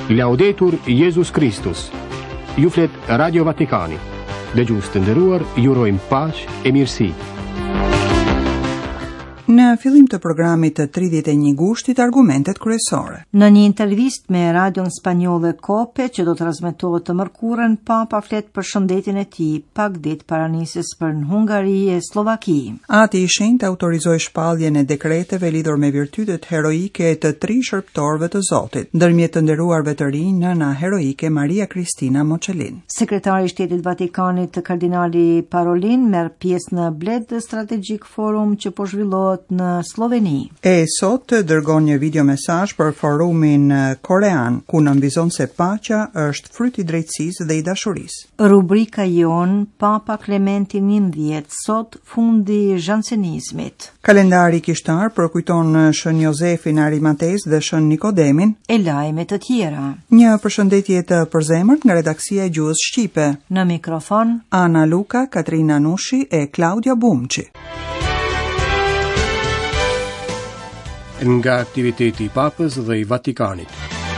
Laudetur Jesus Christus. Ju flet Radio Vatikani. Dëgjues të nderuar, ju urojmë paqë e mirësi. Në fillim të programit të 31 gushtit, argumentet kryesore. Në një intervistë me radion spanjolle Kope, që do të transmetohet të mërkurën, Papa flet për shëndetin e tij pak ditë para nisjes për në Hungari e Slovaki. Ati i shenjtë autorizoi shpalljen e dekreteve lidhur me virtytet heroike të 3 shërptorëve të Zotit, ndërmjet të nderuarve të rinj nëna heroike Maria Cristina Mochelin. Sekretari i Shtetit Vatikanit kardinali Parolin merr pjesë në Bled Strategic Forum që po zhvillohet në Sloveni. E sot dërgon një video mesazh për forumin korean, ku nënvizon se paqja është fryt i drejtësisë dhe i dashurisë. Rubrika jon Papa Klementi XI, sot fundi jansenizmit. Kalendari kishtar përkujton Shën Jozefin Arimates dhe Shën Nikodemin. E lajme të tjera. Një përshëndetje të përzemërt nga redaksia e Gjuhës Shqipe. Në mikrofon Ana Luka, Katrina Nushi e Claudia Bumçi. Nga aktiviteti i Papës dhe i Vatikanit.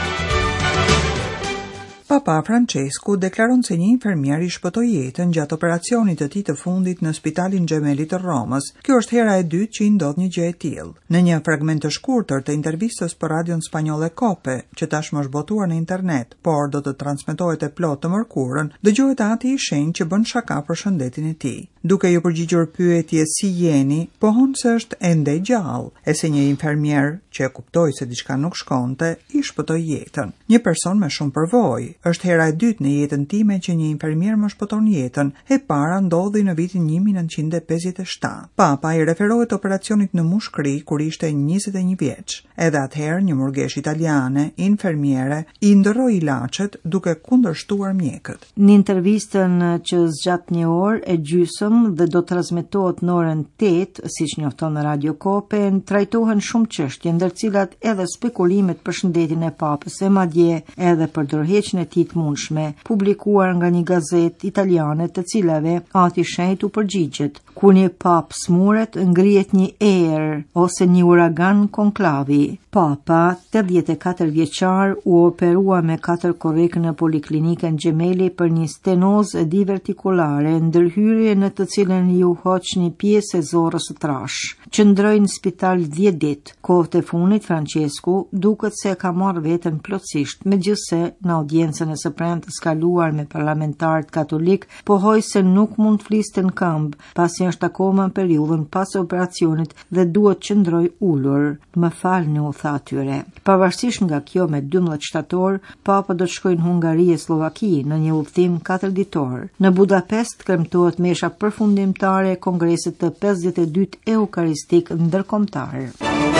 Papa Francesku deklaron se një infermier i shpëtoi jetën gjatë operacionit të tij të fundit në Spitalin Gemelli të Romës. Kjo është hera e dytë që i ndodh një gjë e tillë. Në një fragment të shkurtër të intervistës për radion spanjolle Kope, që tashmë është botuar në internet, por do të transmetohet e plot të mërkurën, dëgjohet ati i shenjtë që bën shaka për shëndetin e tij. Duke ju përgjigjur pyetjes si jeni, pohon se është ende gjallë, e se një infermier që e kuptoi se diçka nuk shkonte, i shpëtoi jetën. Një person me shumë përvojë. Është hera e dytë në jetën time që një infermier më shpëton jetën, e para ndodhi në vitin 1957. Papa i referohet operacionit në Mushkri kur ishte 21 vjeç. Edhe atëherë një murgesh italiane, infermiere, i ndërroi ilaçet duke kundërshtuar mjekët. Në intervistën që zgjat një orë e gjysmë dhe do transmetohet në orën 8, siç njofton në Radio Kope, trajtohen shumë çështje, ndër cilat edhe spekulimet për shëndetin e Papës, e madje edhe për dorëheqjen e tij të mundshme, publikuar nga një gazetë italiane, të cilave ati shenjtë u përgjigjet. Kur një pap smuret, ngrihet një erë ose një uragan konklavi. Papa, 84 vjeçar, u operua me 4 korrek në Poliklinikën Gemelli për një stenozë divertikulare, ndërhyrje në të cilën ju hoq një pjesë e zorrës së trash. Qëndroi në spital 10 ditë. Kohët e fundit Francesku duket se ka marrë veten plotësisht, megjithse në audiencën e së premtes kaluar me parlamentarët katolik, pohoi se nuk mund të fliste në këmbë, pasi është akoma në periudhën pas operacionit dhe duhet qëndroj ulur. Më falni, u tha atyre. Pavarësisht nga kjo, me 12 shtator, Papa do të shkojë në Hungari e Slovaki në një udhëtim 4 ditor. Në Budapest kremtohet mesha përfundimtare e kongresit të 52 eukaristik ndërkombëtar.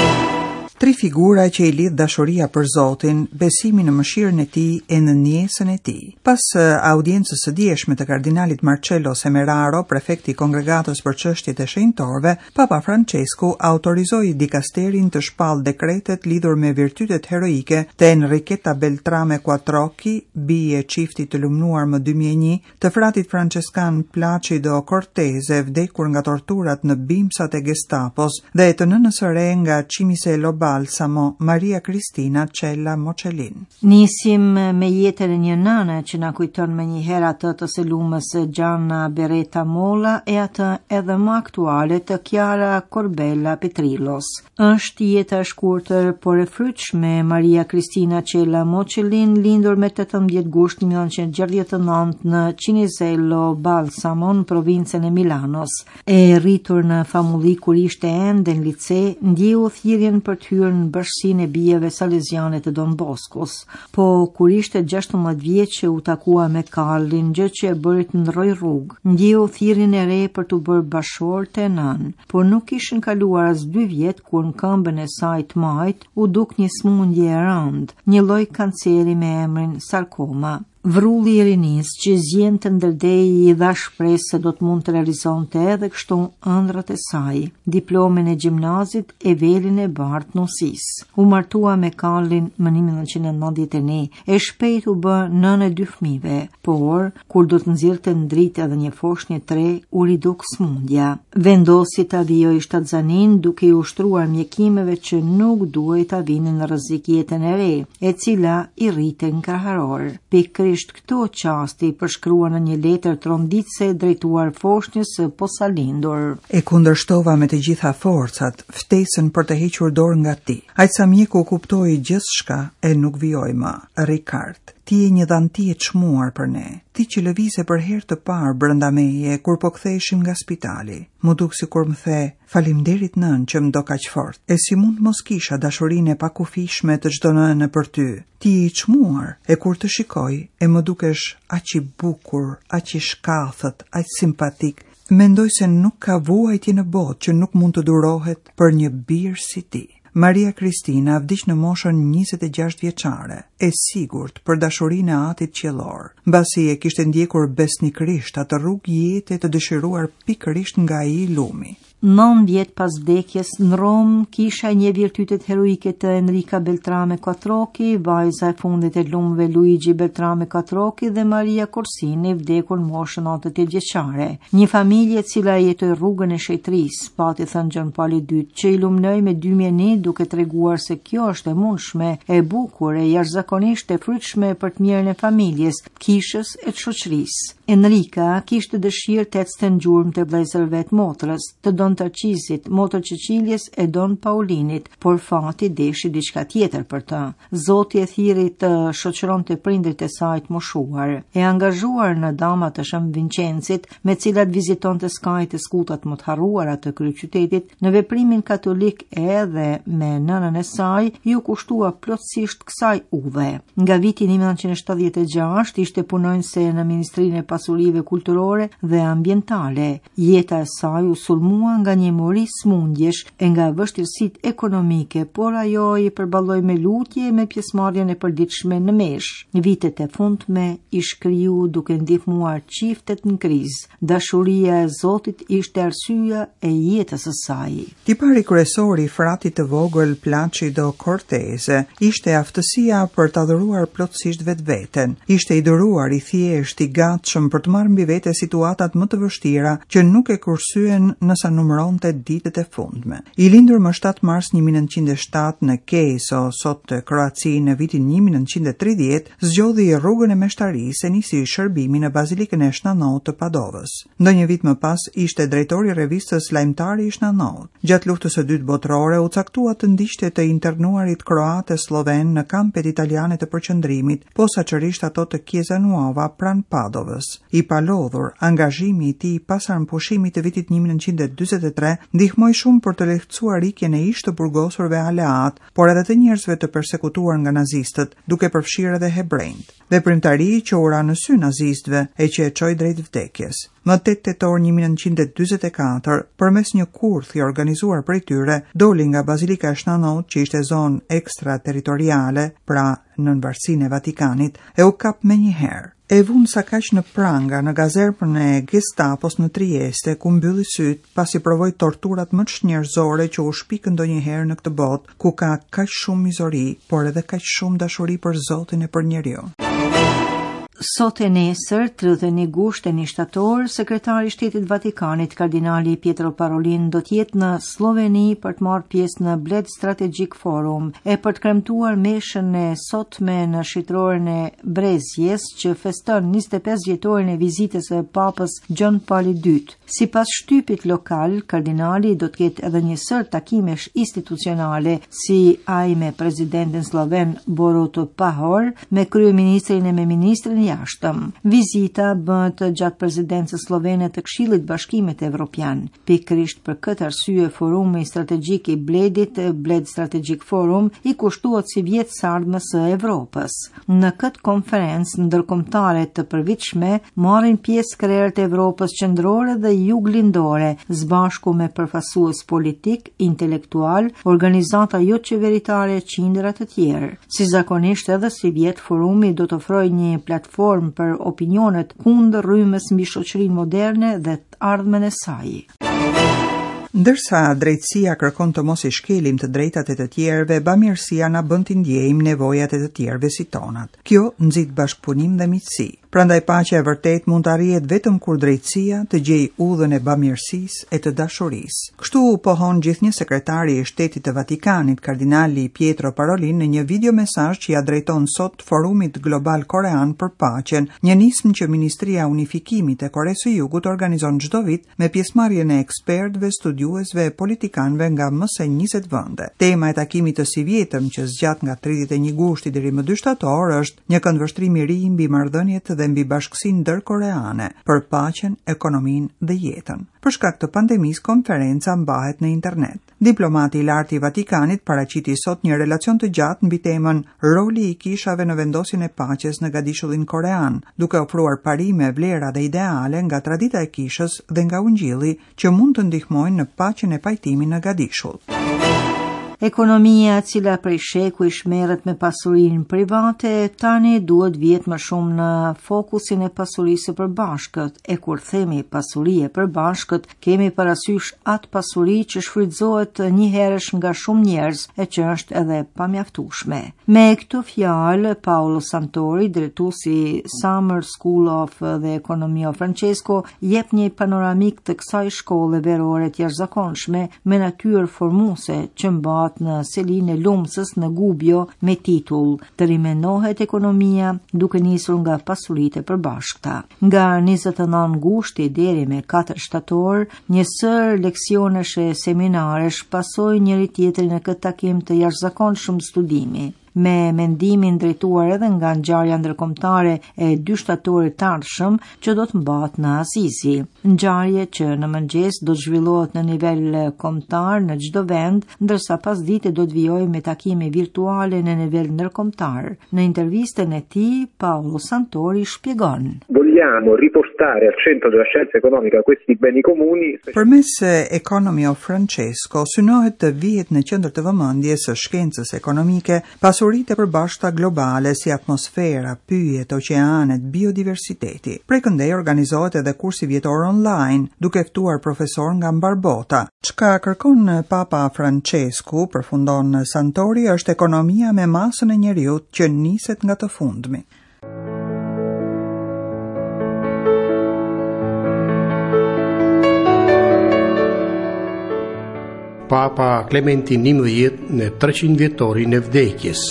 3 figura që i lidh dashuria për Zotin, besimin në mëshirën e tij e në njesën e tij. Pas audiencës së dieshme të kardinalit Marcello Semeraro, prefekti i Kongregatës për çështjet e shenjtorëve, Papa Francesku autorizoi dikasterin të shpallë dekretet lidhur me virtytet heroike të Enriqueta Beltrame Quattrocchi, bie e çiftit të lumnuar më 2001, të fratit franceskan Placido Cortese, vdekur nga torturat në bimsat e Gestapos, dhe të nënës së re nga Cimiselo Balsamo, Maria Cristina Cella Mochelin. Nisim me jetën e një nëne që na kujton me një herë atë të së lumës Gianna Beretta Mola e atë edhe më aktuale të Chiara Corbella Petrillos. Është jeta e shkurtër por e frytshme Maria Cristina Cella Mochelin, lindur me 18 gusht 1969 në Cinisello Balsamo, në provincën e Milanos. E rritur në famulli kur ishte ende në lice, ndjeu thirrjen për të hyrë në bashkësinë e bijeve saleziane të Don Boskos, po kur ishte 16 vjeç u takua me Karlin, gjë që e bëri të ndroi rrugë. Ndjeu thirrjen e re për të bërë bashkëshor të nën, por nuk kishin kaluar as 2 vjet kur në këmbën e saj të majt u duk një smundje e rëndë, një lloj kanceri me emrin sarkoma. Vrulli i rinis që zjen të ndërdej i dha shpresë se do të mund të realizonte edhe kështu ëndrat e saj, diplomen e gjimnazit e velin e bart nosis. U martua me Karlin më 1991, e shpejt u bë nën e 2 fëmijëve, por kur do të nxjerrte në dritë edhe një foshnjë 3, u riduk smundja. Vendosi ta vijoj Shtazzanin duke i ushtruar mjekimeve që nuk duhej ta vinin në rrezik jetën e re, e cila i rriten kraharor. Pikërisht këto qasti përshkruan në një letër tronditse drejtuar foshnjës së posalindur. E kundërshtova me të gjitha forcat ftesën për të hequr dorë nga ti. Aq sa mjeku kuptoi gjithçka e nuk vijoj më. Ricard, ti je një dhanti e çmuar për ne. Ti që lëvize për herë të parë brenda meje kur po ktheheshim nga spitali. Mu duk sikur më the, faleminderit nën që më do kaq fort. E si mund mos kisha dashurinë e pakufishme të çdo nënë për ty. Ti je i çmuar, e kur të shikoj, e më dukesh aq i bukur, aq i shkathët, aq simpatik. Mendoj se nuk ka vuajtje në botë që nuk mund të durohet për një birë si ti. Maria Kristina vdiq në moshën 26 vjeçare, e sigurt për dashurinë e Atit qiellor, mbasi e kishte ndjekur besnikërisht atë rrugë jete të dëshiruar pikërisht nga ai lumi. 9 vjet pas vdekjes, në Rom kisha një virtytet heroike të Enrica Beltrame Quattrochi, vajza e fundit e lumëve Luigi Beltrame Quattrochi dhe Maria Corsini, vdekur në moshën 80 vjeçare. Një familje cila jetoi rrugën e shetrisë, pati thënë Gjon Pauli II, që i lumnoi me 2001 duke treguar se kjo është e mundshme, e bukur, e jashtëzakonisht e frytshme për të mirën e familjes, kishës e të shoqërisë. Enrica kishte dëshirë të ecte në gjurmë të vëllezërve të motrës, të Don Tarqisit, motër Çeçiljes e Don Paulinit, por fati deshi diçka tjetër për të. Zoti e thirri të shoqëronte prindrit e saj të moshuar, e angazhuar në damat të Shën Vincencit, me cilat vizitonte skajt e skutat më të harruara të kryeqytetit, në veprimin katolik edhe me nënën e saj, ju kushtua plotësisht kësaj udhe. Nga viti 1976 ishte punonjëse në Ministrinë e Pasurive Kulturore dhe Ambientale. Jeta e saj u sulmua nga një mori smundjesh e nga vështirësitë ekonomike, por ajo i përballoi me lutje e me pjesëmarrjen e përditshme në mesh. Vitet e fundme i shkriu duke ndihmuar çiftet në krizë. Dashuria e Zotit ishte arsyeja e jetës së saj. Tipari kryesor i fratit të vogël Placido Cortese ishte aftësia për të adhuruar plotësisht vetveten. Ishte i duruar, i thjesht, i gatshëm për të marrë mbi vete situatat më të vështira që nuk e kursyen nësa numëronte ditët e fundme. I lindur më 7 mars 1907 në Keso, sot të Kroaci, në vitin 1930, zgjodhi rrugën e meshtarisë e nisi shërbimin në Bazilikën e Shnanot të Padovës. Ndonjë vit më pas ishte drejtori i revistës lajmtare i Shnanot. Gjatë luftës së dytë botërore u caktua të ndiqte të internuarit kroate sloven në kampet italiane të përqendrimit, posaçërisht ato të Chiesa Nuova pranë Padovës. I palodhur, angazhimi i tij pas armpushimit të vitit 1943 ndihmoi shumë për të lehtësuar rikjen e ish të burgosurve aleat, por edhe të njerëzve të përsekutuar nga nazistët, duke përfshirë edhe hebrejt. Veprimtari që ura në sy nazistëve e që e çoi drejt vdekjes. Në 8 tetor 1944, përmes një kurthi organizuar prej tyre, doli nga Bazilika e Shnanot, që ishte zonë ekstraterritoriale, pra nën varësinë e Vatikanit, e u kap menjëherë. E vunë sa kaq në pranga në gazerpën e Gestapos në Trieste, ku mbylli syt pasi provoi torturat më të shnjërzore që u shpikën ndonjëherë në këtë botë, ku ka kaq shumë mizori, por edhe kaq shumë dashuri për Zotin e për njeriu. Sot e nesër, 31 gusht e 1 shtator, sekretari i Shtetit Vatikanit, kardinali Pietro Parolin, do të jetë në Sloveni për të marrë pjesë në Bled Strategic Forum e për të kremtuar meshën e sotme në shqitroren e Brezjes, që feston 25 vjetorin e vizitës së Papës Gjon Pauli II. Sipas shtypit lokal, kardinali do të ketë edhe një sër takimesh institucionale, si ai me presidentin sloven Borut Pahor, me kryeministrin e me ministrin jashtëm. Vizita bëhet gjatë presidencës slovene të Këshillit Bashkimit Evropian. Pikërisht për këtë arsye, forumi strategjik i Bledit, Bled Strategic Forum, i kushtohet si vjet sardhme së Evropës. Në këtë konferencë ndërkombëtare të përvitshme marrin pjesë krerët e Evropës qendrore dhe juglindore, zbashku me përfaqësues politik, intelektual, organizata jo qeveritare, qindra të tjerë. Si zakonisht edhe si vjet, forumi do të ofrojë një platformë platformë për opinionet kundër rrymës mbi shoqërinë moderne dhe të ardhmen e saj. Ndërsa drejtësia kërkon të mos I shkelim të drejtat e të tjerëve, bamirësia na bën të ndjejmë nevojat e të tjerëve si tonat. Kjo nxit bashkëpunim dhe miqësi. Prandaj paqja e vërtet mund të arrihet vetëm kur drejtësia të gjejë udhën e bamirësisë e të dashurisë. Kështu pohon gjithnjë sekretari I Shtetit të Vatikanit, kardinali Pietro Parolin, në një video mesazh që ja drejton sot Forumit Global Korean për Paqen, një nismë që Ministria e Unifikimit e Koresë së Jugut organizon çdo vit me pjesëmarrjen e ekspertëve, studiuesve e politikanëve nga më se 20 vende. Tema e takimit të sivjetëm që zgjat nga 31 gushti deri më 2 shtator është një këndvështrim I ri mbi marrëdhëniet dhe mbi bashkësinë ndërkoreane për paqen, ekonominë dhe jetën. Për shkak të pandemisë, konferenca mbahet në internet. Diplomati I lartë I Vatikanit paraqiti sot një relacion të gjatë mbi temën roli I kishave në vendosjen e paqes në Gadishullin korean, duke ofruar parime, vlera dhe ideale nga tradita e kishës dhe nga Ungjilli që mund të ndihmojnë në paqen e pajtimit në Gadishull. Ekonomia e cila prej shekuj merret me pasurinë private tani duhet vihet më shumë në fokusin e pasurisë së përbashkët. E kur themi pasuri e përbashkët, kemi parasysh atë pasuri që shfrytëzohet njëherësh nga shumë njerëz e që është edhe pamjaftueshme. Me këtë fjalë, Paolo Santori, drejtuesi Summer School of the Economia Francesco, jep një panoramik të kësaj shkolle verore të jashtëzakonshme me natyrë formuese që mbahet në selinë e lumsës në Gubbio me titull Të rimendohet ekonomia duke nisur nga pasuritë e përbashkëta. Nga 29 gushti deri me 4 shtator, një sër leksionesh e seminaresh pasoi njëri tjetrin në këtë takim të jashtëzakonshëm studimi. Me mendimin drejtuar edhe nga ngjarja ndërkombëtare e 2 shtatorit të ardhshëm që do të mbahet në Asizi. Ngjarje që në mëngjes do të zhvillohet në nivel kombëtar në çdo vend, ndërsa pasdite do të vijojë me takime virtuale në nivel ndërkombëtar. Në intervistën e tij, Paolo Santori shpjegon: Vogliamo riportare al centro della scienza economica questi beni comuni. Përmes Economy of Francesco synohet të vihet në qendër të vëmendjes së shkencës ekonomike pasuritë e përbashkëta globale si atmosfera, pyjet, oqeanet, biodiversiteti. Prej këndej organizohet edhe kursi vjetor online, duke ftuar profesor nga mbar bota. Çka kërkon Papa Francesku, përfundon Santori, është ekonomia me masën e njerëzit që niset nga të fundmi. Papa Clementi XI në 300 vjetorin e vdekjes.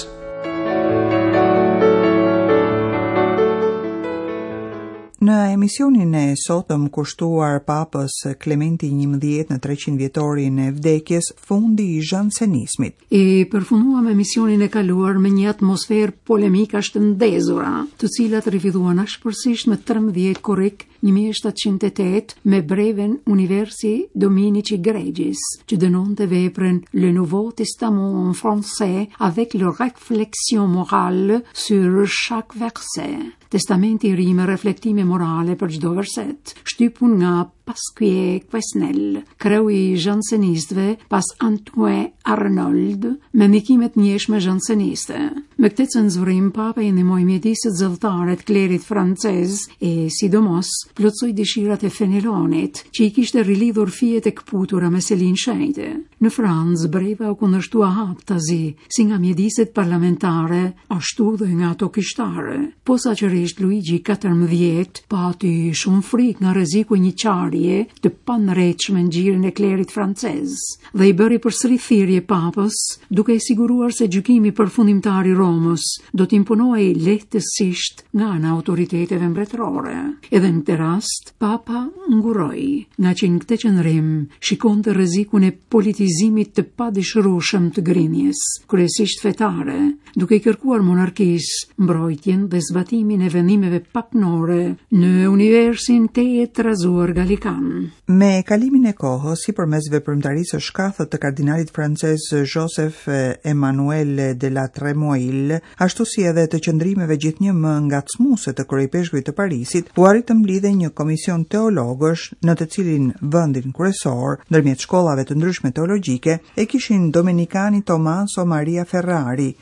Në emisionin e sotëm kushtuar Papës Clementi XI në 300 vjetorin e vdekjes, fundi I jansenismit. E përfunduam emisionin e kaluar me një atmosferë polemikash të ndezura, të cilat rifidhuan ashpërsisht me 13 korrik 1708 me breven Universi Dominici Gregis, që dënonte veprën Le Nouveau Testament en français avec le réflexion morale sur chaque verset. Testamenti I ri me reflektime morale për çdo verset, shtypun nga Pasquie Quesnel, kreu I jansenistëve pas Antoine Arnold, me ndikimet njëshme janseniste. Me këtë cenzurim, Papa I ndihmoi mjediset zelltare të klerit francez e sidomos plotësoi dëshirat e Fenelonit, që I kishte rilidhur fijet e kputura me selin shenjte. Në Francë, breva u kundërshtua haptazi, si nga mjediset parlamentare, ashtu dhe nga ato kishtare. Posaçërisht Luigi XIV pati shumë frikë nga rreziku I një qarje të panrrethshme në xhirin e klerit francez dhe I bëri përsëri thirrje Papës, duke I siguruar se gjykimi përfundimtar I Romës do të imponohej lehtësisht nga ana autoriteteve mbretërore. Edhe në këtë rast, Papa nguroi, nga që në këtë qëndrim shikonte rrezikun e politizimit të padëshirueshëm të grinjes, kryesisht fetare, duke I kërkuar monarkisë mbrojtjen dhe zbatimin e vendimeve papnore në universin të trazuar galikan. Me kalimin e kohës, sipërmes veprimtarisë së shkathët të kardinalit francez Joseph Emmanuel de la Trémoille, ashtu si edhe të qëndrimeve gjithnjë më ngacmuese të kryepeshkujt të Parisit, u arrit të mblidhej një komision teologësh në të cilin vendin kryesor, ndërmjet shkollave të ndryshme teologjike, e kishin dominikani Tommaso Maria Ferrari, jezuiti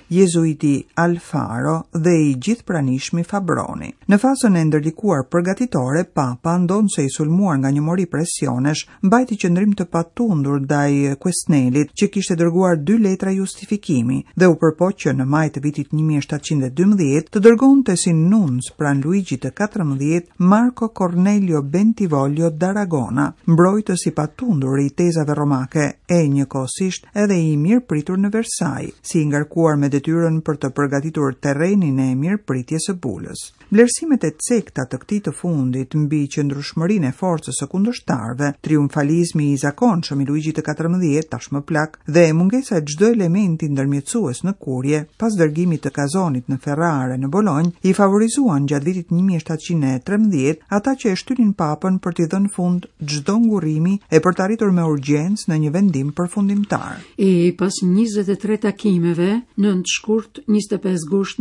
Luigi Alfaro dhe i gjithpranishmi Fabroni. Në fazën e ndërlikuar përgatitore, Papa, ndonse i sulmuar nga një mori presionesh, mbajti qëndrim të patundur ndaj Quesnelit, që kishte dërguar 2 letra justifikimi dhe u përpoq që në maj të vitit 1712 të dërgonte si nunc pran Luigi të 14 Marco Cornelio Bentivoglio d'Aragona, mbrojtës i patundur i tezave romake e njëkohësisht edhe i mirëpritur në Versailles, si ngarkuar me detyrën për të përgatitur terrenin e mirëpritjes së Bulës. Vlerësimet e cekta të këtij të fundit mbi qëndrueshmërinë e forcës së kundërshtarëve, triumfalizmi i zakonshëm i Luigi të 14 tashmë plak dhe mungesa e çdo elementi ndërmjetësues në kurje pas dërgimit të Kazonit në Ferrare në Bolognë, i favorizuan gjatë vitit 1713 ata që e shtynin Papën për t'i dhënë fund çdo ngurrimi e për të arritur me urgjencë në një vendim përfundimtar. E pas 23 takimeve, 9 shkurt 25 gusht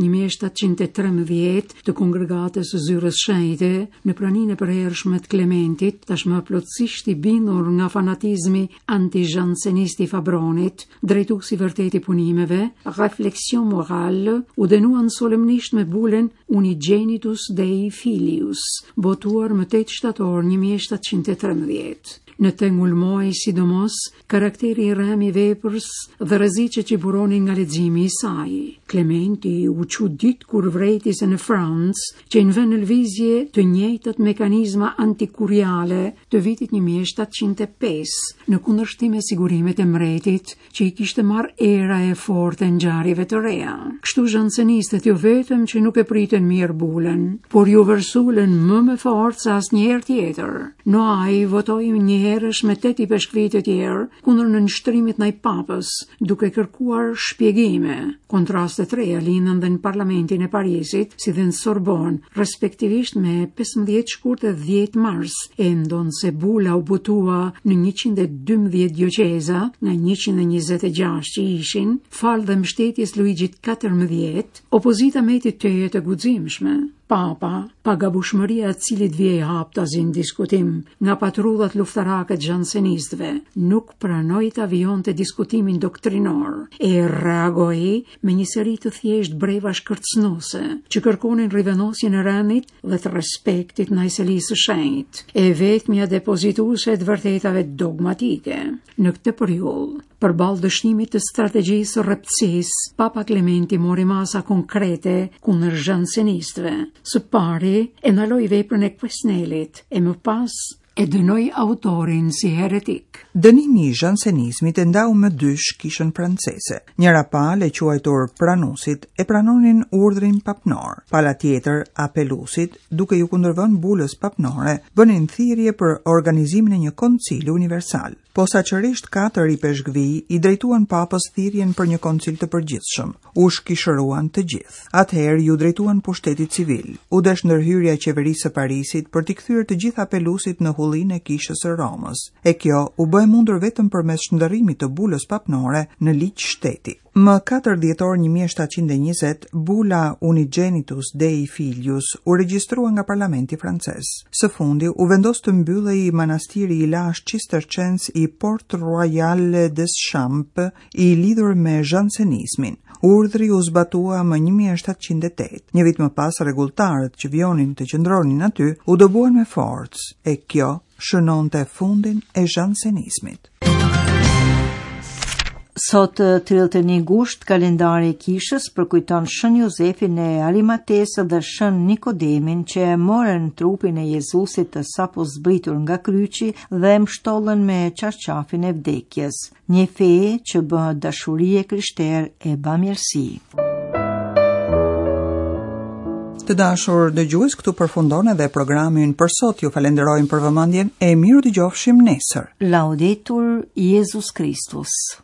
1713 të kongregatës së Zyrës Shenjte në praninë e përhershme të Klementit, tashmë plotësisht i bindur nga fanatizmi anti-jansenist i Fabronit, drejtuesi vërtet i punimeve, Reflexion morale, u dënuan solemnisht me bulen Unigenitus Dei Filius, botuar më 8 shtator 1713. Në tengull muaj, sidomos, karakteri i rrem i veprës dhe rreziqet që buronin nga leximi i saj. Klementi u çudit kur vreti se në Francë, që në vend në lëvizje të njëjtat mekanizma antikuriale të vitit 1705, në kundërshtim me sigurimet e mbretit që i kishte marrë era e fortë e ngjarjeve të reja. Kështu jansenistët jo vetëm që nuk e pritën mirë bulën, por ju vërsulen më me fortë se asnjëherë tjetër. Noai votoi një herësh me 8 i peshkvit të tjerë kundër në nështrimit ndaj Papës, duke kërkuar shpjegime. Kontrastet reja lindën dhe në Parlamentin e Parisit, si dhe në Sorbonne, respektivisht me 15 shkurt e 10 mars, e ndonse bula u butua në 112 dioqeza nga 126 që ishin, falë dhe mbështetjes Luigjit 14, opozita meti të jetë e guximshme. Papa, pa gabushmëria e cilit vjej haptazin diskutim nga patrullat luftarake të jansenistëve, nuk pranoi të avion të diskutimin doktrinor e reagoi me një seri të thjesht breva shkërcënuese që kërkonin rivendosjen e rendit dhe të respektit ndaj selisë së shenjtë, e vetmja depozituese të vërtetave dogmatike. Në këtë periudhë, përballë dështimit të strategjisë së rreptësisë, Papa Klementi mori masa konkrete kundër jansenistëve. Së pari e ndaloi veprën e Quesnelit e më pas e dënoi autorin si heretik. Dënimi i jansenizmit e ndau me 2 kishën franceze. Njëra palë e quajtur pranusit e pranonin urdhrin papnor. Pala tjetër, apelusit, duke ju kundërvënë bulës papnore, bënin thirrje për organizimin e një koncili universal. Posaçërisht 4 i peshkvi i drejtuan Papës thirrjen për një koncil të përgjithshëm. U shkishëruan të gjithë. Atëherë ju drejtuan pushtetit civil. U desh ndërhyrja e qeverisë së Parisit për t'i kthyer të gjithë apelusit në hullinë e kishës së Romës. E kjo u bë mundur vetëm përmes shndërrimit të bulës papnore në ligj shteti. Më 4 dhjetor 1720, bula Unigenitus Dei Filius u regjistrua nga parlamenti francez. Së fundi u vendos të mbyllej manastiri i lash cisterciens i Port Royal des Champs, i lidhur me jansenizmin. Urdhri u zbatua më 1708. Një vit më pas, rregulltarët që vjonin të qëndronin aty u dobuan me forcë, e kjo shënonte fundin e jansenizmit. Sot 31 gusht, kalendari i kishës përkujton Shën Jozefin e Arimatesë dhe Shën Nikodemin që morën trupin e Jezusit të sapo zbritur nga kryqi dhe mshtollën me qarqafin e vdekjes, një fe që bë dashuri e krishter e bamirësi. Të dashur dëgjues, këtu përfundon edhe programin për sot. Ju falenderojmë për vëmendjen e miru dëgjofshim nesër. Laudetur Jesus Christus.